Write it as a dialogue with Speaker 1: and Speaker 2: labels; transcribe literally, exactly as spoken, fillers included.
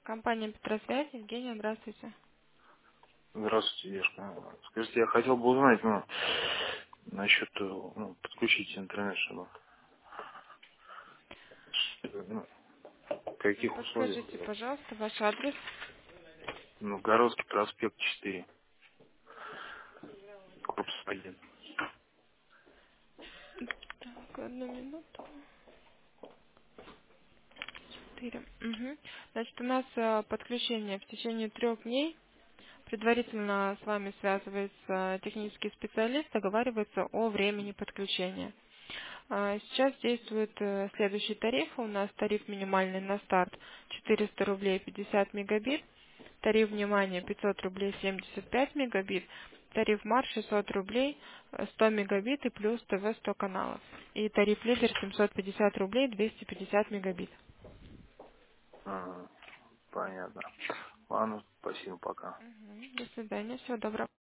Speaker 1: Компания Петросвязь, Евгения, здравствуйте.
Speaker 2: Здравствуйте, Девушка. Скажите, я хотел бы узнать, ну, насчет, э, ну, подключить интернет, чтобы, э, ну, в каких условиях,
Speaker 1: Подскажите, пожалуйста, ваш адрес.
Speaker 2: ну, Городский проспект четыре, корпус один.
Speaker 1: Так, одну минуту. Четыре. Мгм. Значит, у нас э, подключение в течение трех дней. Предварительно с вами связывается технический специалист, договаривается о времени подключения. А, Сейчас действует э, следующий тариф. У нас тариф минимальный на старт четыреста рублей пятьдесят мегабит. Тариф внимания пятьсот рублей семьдесят пять мегабит. Тариф марш шестьсот рублей э, сто мегабит и плюс ТВ сто каналов. И тариф лидер семьсот пятьдесят рублей двести пятьдесят мегабит.
Speaker 2: Ага, понятно. Ладно, спасибо, пока.
Speaker 1: Мгм. До свидания. Всего доброго.